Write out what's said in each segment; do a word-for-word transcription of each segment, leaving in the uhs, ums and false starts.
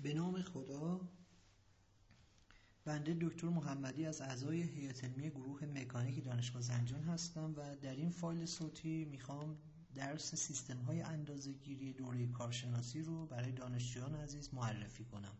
به نام خدا. بنده دکتر محمدی از اعضای هیئت علمی گروه مکانیک دانشگاه زنجان هستم و در این فایل صوتی میخوام درس سیستم های اندازه‌گیری دوره کارشناسی رو برای دانشجویان عزیز معرفی کنم.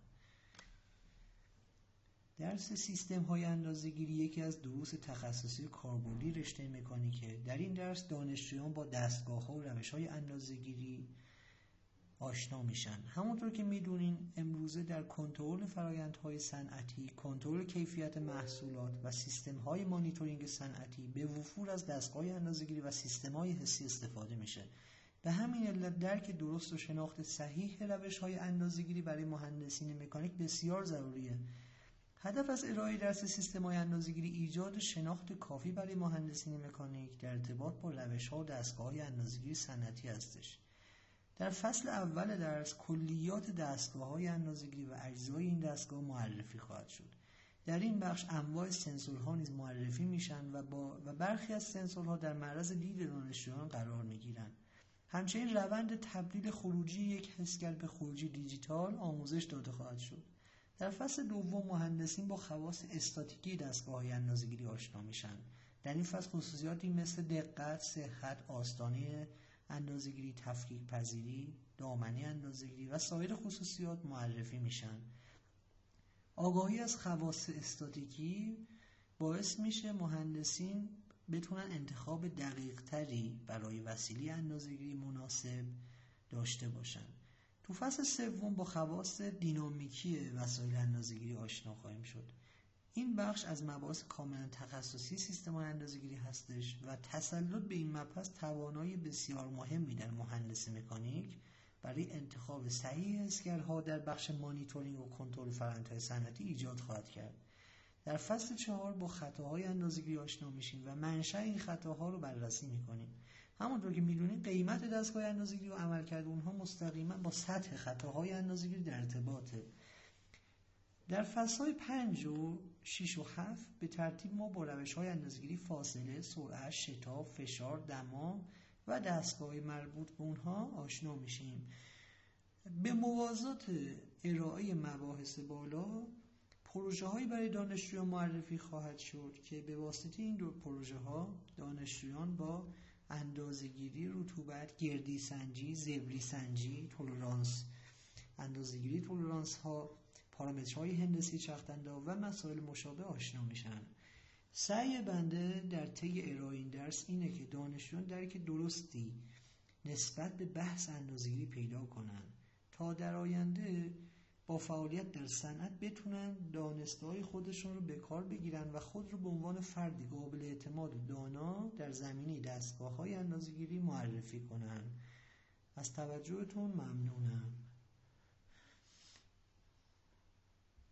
درس سیستم های اندازه‌گیری یکی از دروس تخصصی کاربردی رشته مکانیکه. در این درس دانشجویان با دستگاه ها و روش های اندازه‌گیری آشنا میشن. همونطور که میدونین امروزه در کنترل فرآیندهای صنعتی، کنترل کیفیت محصولات و سیستم‌های مانیتورینگ صنعتی به وفور از دستگاه اندازه‌گیری و سیستم‌های حسی استفاده میشه. به همین علت درک درست و شناخت صحیح روش‌های اندازه‌گیری برای مهندسین مکانیک بسیار ضروریه. هدف از ارائه درس سیستم‌های اندازه‌گیری ایجاد شناخت کافی برای مهندسین مکانیک در ارتباط با روش‌ها و دستگاه‌های اندازه‌گیری صنعتی هستش. در فصل اول درس کلیات دستگاه‌های اندازه‌گیری و اجزای این دستگاه معرفی خواهد شد. در این بخش انواع سنسورها نیز معرفی میشن و با و برخی از سنسورها در معرض دید دانشجویان قرار میگیرن. همچنین روند تبدیل خروجی یک حسگر به خروجی دیجیتال آموزش داده خواهد شد. در فصل دوم مهندسین با خواص استاتیکی دستگاه‌های اندازه‌گیری آشنا میشن. در این فصل خصوصیاتی مثل دقت، صحت، آستانه اندازه‌گیری، تفکیک پذیری، دامنه اندازه‌گیری و سایر خصوصیات معرفی میشن. آگاهی از خواص استاتیکی باعث میشه مهندسین بتونن انتخاب دقیق تری برای وسیله اندازه‌گیری مناسب داشته باشن. تو فصل سوم با خواص دینامیکی وسایل اندازه‌گیری آشنا خواهیم شد. این بخش از مباحث کاملا تخصصی سیستم اندازه‌گیری هستش و تسلط به این مبحث توانایی بسیار مهمی در مهندسی مکانیک برای انتخاب صحیح حسگرها در بخش مانیتورینگ و کنترل فرآیندهای صنعتی ایجاد خواهد کرد. در فصل چهار با خطاهای اندازه‌گیری آشنا میشیم و منشأ این خطاها رو بررسی میکنیم. همونطور که میدونید قیمت دستگاه اندازه‌گیری و عملکرد اونها مستقیما با سطح خطاهای اندازه‌گیری در ارتباطه. در فصل‌های پنج و شش و هفت به ترتیب ما با روش‌های اندازه‌گیری فاصله، سرعت، شتاب، فشار، دما و دستگاه مربوط به اونها آشنا میشیم. به موازات ارائه مباحث بالا پروژه‌هایی برای دانشجویان معرفی خواهد شد که به واسطه این دو پروژه‌ها دانشجویان با اندازه‌گیری رطوبت، گردی سنجی، زبری سنجی، تولرانس اندازه‌گیری تولرانس ها، پارامترهای هندسی چرخ‌دنده و مسائل مشابه آشنا میشن. سعی بنده در طی ارائه این درس اینه که دانشجویان درک درستی نسبت به بحث اندازه‌گیری پیدا کنن تا در آینده با فعالیت در صنعت بتونن دانسته‌های خودشون رو به کار بگیرن و خود رو به عنوان فردی قابل اعتماد و دانا در زمینه دستگاه‌های اندازه‌گیری معرفی کنن. از توجهتون ممنونم.